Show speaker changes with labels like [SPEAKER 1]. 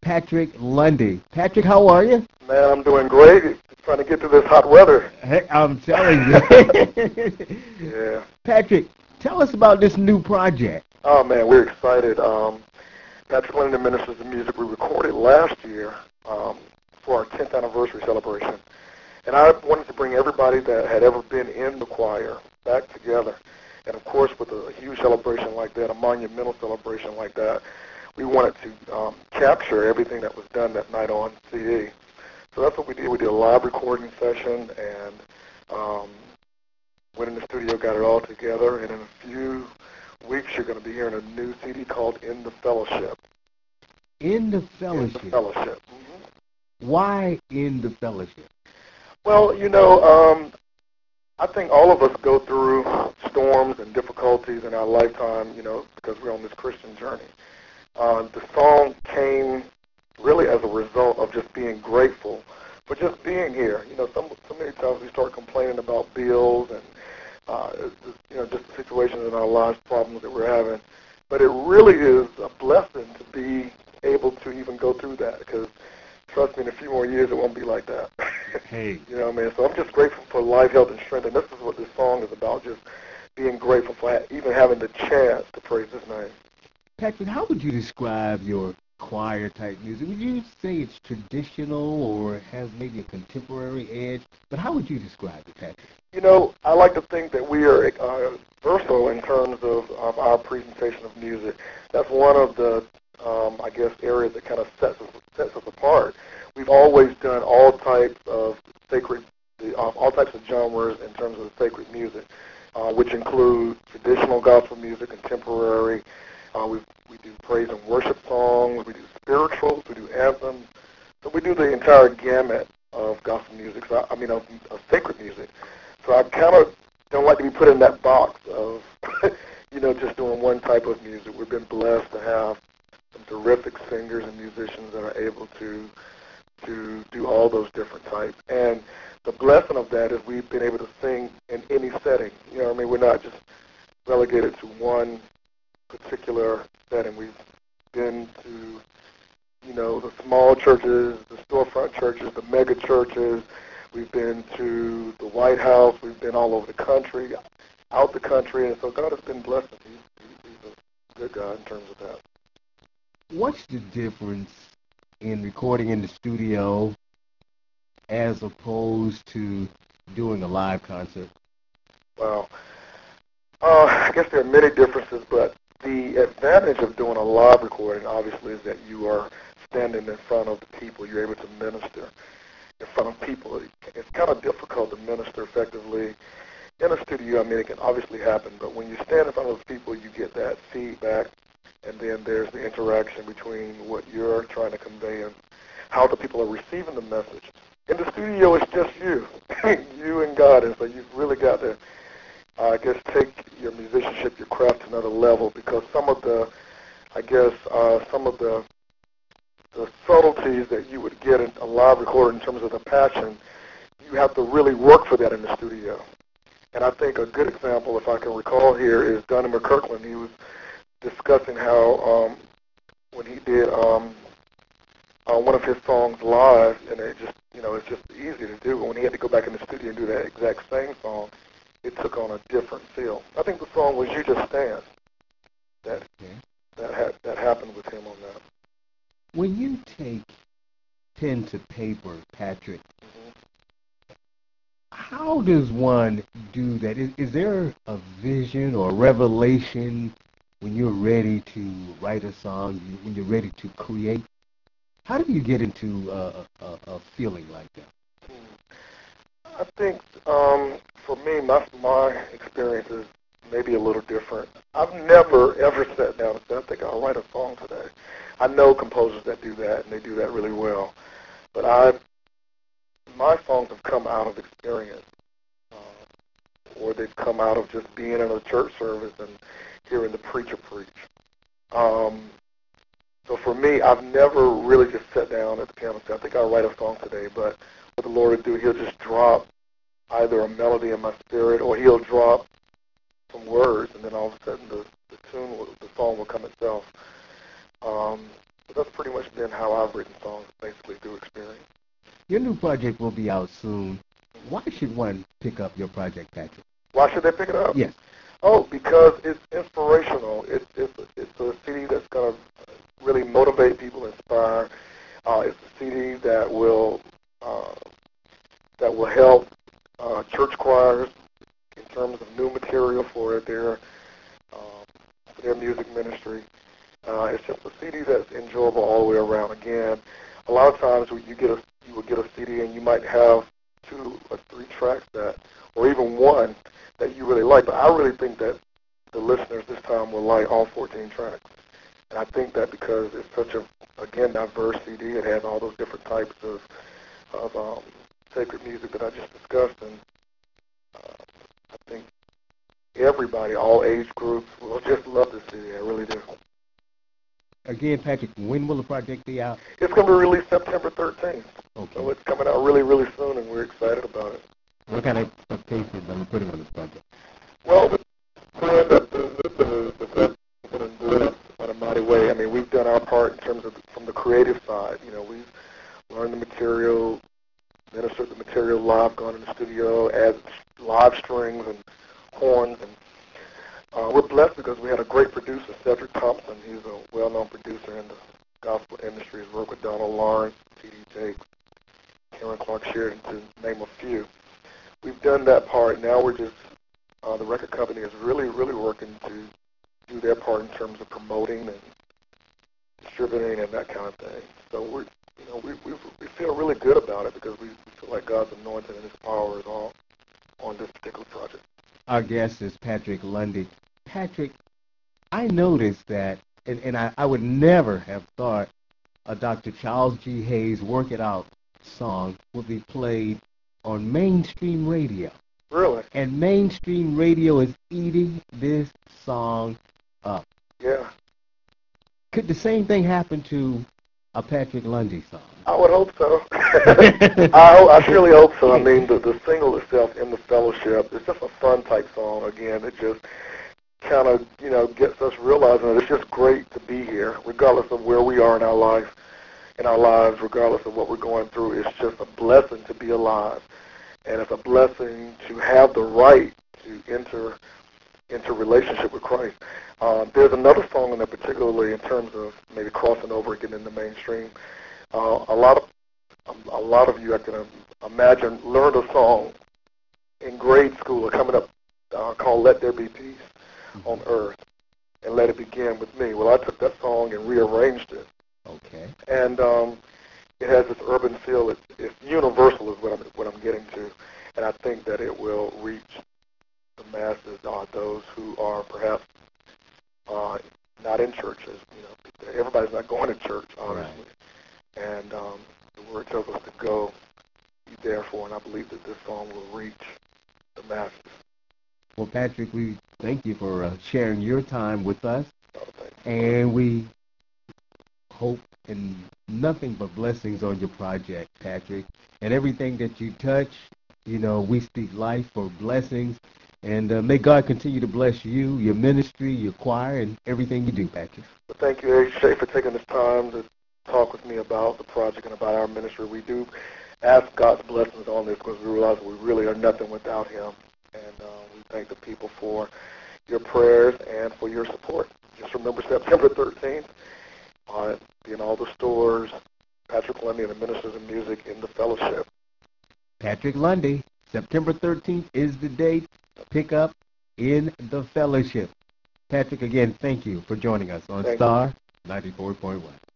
[SPEAKER 1] Patrick Lundy. Patrick, how are you?
[SPEAKER 2] Man, I'm doing great. Trying to get through this hot weather.
[SPEAKER 1] Heck, I'm telling you.
[SPEAKER 2] Yeah.
[SPEAKER 1] Patrick, tell us about this new project.
[SPEAKER 2] Oh man, we're excited. Patrick Linden Ministers of Music we recorded last year for our 10th anniversary celebration, and I wanted to bring everybody that had ever been in the choir back together. And of course, with a huge celebration like that, a monumental celebration like that, we wanted to capture everything that was done that night on CD. So that's what we did. We did a live recording session and um, went in the studio, got it all together, and in a few weeks you're going to be hearing a new CD called In the Fellowship.
[SPEAKER 1] In the
[SPEAKER 2] In the
[SPEAKER 1] fellowship.
[SPEAKER 2] Fellowship.
[SPEAKER 1] Why in the fellowship?
[SPEAKER 2] Well, I think all of us go through storms and difficulties in our lifetime, because we're on this Christian journey. The song came really as a result of just being grateful for just being here. So many times we start complaining about bills and just the situations in our lives, problems that we're having. But it really is a blessing to be able to even go through that because, trust me, in a few more years it won't be like that.
[SPEAKER 1] Hey,
[SPEAKER 2] You know what I mean? So I'm just grateful for life, health, and strength, and this is what this song is about, just being grateful for even having the chance to praise His name.
[SPEAKER 1] Patrick, how would you describe your choir type music? Would you say it's traditional or has maybe a contemporary edge? But how would you describe it, Patrick?
[SPEAKER 2] I like to think that we are versatile in terms of our presentation of music. That's one of the, I guess, areas that kind of sets us apart. We've always done all types of all types of genres in terms of the sacred music, which include traditional gospel music, contemporary. We do praise and worship songs. We do spirituals. We do anthems. So we do the entire gamut of gospel music. Of sacred music. So I kind of don't like to be put in that box of, just doing one type of music. We've been blessed to have some terrific singers and musicians that are able to do all those different types. And the blessing of that is we've been able to sing in any setting. We're not just relegated to one particular setting. We've been to, the small churches, the storefront churches, the mega churches. We've been to the White House. We've been all over the country, out the country, and so God has been blessed. He's a good God in terms of that.
[SPEAKER 1] What's the difference in recording in the studio as opposed to doing a live concert?
[SPEAKER 2] Well, I guess there are many differences, but the advantage of doing a live recording, obviously, is that you are standing in front of the people. You're able to minister in front of people. It's kind of difficult to minister effectively in a studio. It can obviously happen, but when you stand in front of those people, you get that feedback, and then there's the interaction between what you're trying to convey and how the people are receiving the message. In the studio, it's just you, you and God, and so you've really got to, I guess, take your musicianship, your craft to another level because some of the, some of the subtleties that you would get in a live recording in terms of the passion, you have to really work for that in the studio. And I think a good example, if I can recall here, is Donnie McKirkland. He was discussing how when he did one of his songs live, and it's just easy to do. But when he had to go back in the studio and do that exact same song, it took on a different feel. I think the song was "You Just Stand" that
[SPEAKER 1] Okay.
[SPEAKER 2] that happened with him on that.
[SPEAKER 1] When you take pen to paper, Patrick, how does one do that? Is there a vision or revelation when you're ready to write a song, when you're ready to create? How do you get into a feeling like that?
[SPEAKER 2] I think for me, my experience is maybe a little different. I've never ever sat down and said, "I think I'll write a song today." I know composers that do that, and they do that really well. But my songs have come out of experience, or they've come out of just being in a church service and hearing the preacher preach. Um, so for me, I've never really just sat down at the piano and said, "I think I'll write a song today." But what the Lord will do, He'll just drop either a melody in my spirit or He'll drop some words, and then all of a sudden the song will come itself. Um, But that's pretty much been how I've written songs, basically through experience.
[SPEAKER 1] Your new project will be out soon. Why should one pick up your project, Patrick?
[SPEAKER 2] Why should they pick it up?
[SPEAKER 1] Yes.
[SPEAKER 2] Oh, because it's inspirational. It's a CD that's going to really motivate people, inspire. It's a CD uh, that will help church choirs in terms of new material for their music ministry. It's just a CD that's enjoyable all the way around. Again, a lot of times you will get a CD and you might have 2 or 3 tracks or even one that you really like. But I really think that the listeners this time will like all 14 tracks. And I think that because it's such again, diverse CD, it has all those different types of sacred music that I just discussed, and I think everybody, all age groups, will just love this CD. I really do.
[SPEAKER 1] Again, Patrick, when will the project be out?
[SPEAKER 2] It's going to be released September 13th.
[SPEAKER 1] Okay.
[SPEAKER 2] So it's coming out really, really soon, and we're excited about it.
[SPEAKER 1] What kind of expectations are you putting on this project?
[SPEAKER 2] Well, the band doing it in a mighty way. I mean, we've done our part in terms of from the creative side. You know, we've learned the material, ministered the material live, gone in the studio, added live strings and horns, and we're blessed because we had a great producer, Cedric Thompson. He's a well-known producer in the gospel industry. He's worked with Donald Lawrence, T.D. Jakes, Karen Clark Sheridan, to name a few. We've done that part. Now we're just, the record company is really, really working to do their part in terms of promoting and distributing and that kind of thing. So we feel really good about it because we feel like God's anointing and His power is all on this particular project.
[SPEAKER 1] Our guest is Patrick Lundy. Patrick, I noticed that, and I would never have thought a Dr. Charles G. Hayes Work It Out song would be played on mainstream radio.
[SPEAKER 2] Really?
[SPEAKER 1] And mainstream radio is eating this song up.
[SPEAKER 2] Yeah.
[SPEAKER 1] Could the same thing happen to a Patrick Lundy song?
[SPEAKER 2] I would hope so. I surely hope so. I mean, the single itself, In the Fellowship, it's just a fun type song. Again, it just kind of, gets us realizing that it's just great to be here, regardless of where we are in our lives, regardless of what we're going through. It's just a blessing to be alive. And it's a blessing to have the right to enter into relationship with Christ. There's another song in there, particularly in terms of maybe crossing over and getting in the mainstream. A lot of you, I can imagine, learned a song in grade school or coming up called "Let There Be Peace on Earth," and let it begin with me. Well, I took that song and rearranged it.
[SPEAKER 1] Okay.
[SPEAKER 2] And it has this urban feel. It's universal, is what I'm getting to, and I think that it will reach the masses, those who are perhaps not in churches. Everybody's not going to church, obviously. Right. And the Word tells us to go, be therefore, and I believe that this song will reach the masses.
[SPEAKER 1] Well, Patrick, we thank you for sharing your time with us,
[SPEAKER 2] Oh,
[SPEAKER 1] and we hope and nothing but blessings on your project, Patrick, and everything that you touch. We speak life for blessings, and may God continue to bless you, your ministry, your choir, and everything you do, Patrick.
[SPEAKER 2] Well, thank you, A. for taking this time to talk with me about the project and about our ministry. We do ask God's blessings on this because we realize we really are nothing without Him, and we thank the people for your prayers and for your support. Just remember September 13th, be in all the stores, Patrick Lundy and the Ministers of Music in the Fellowship.
[SPEAKER 1] Patrick Lundy, September 13th is the date. Pick up in the Fellowship. Patrick, again, thank you for joining us on Star 94.1.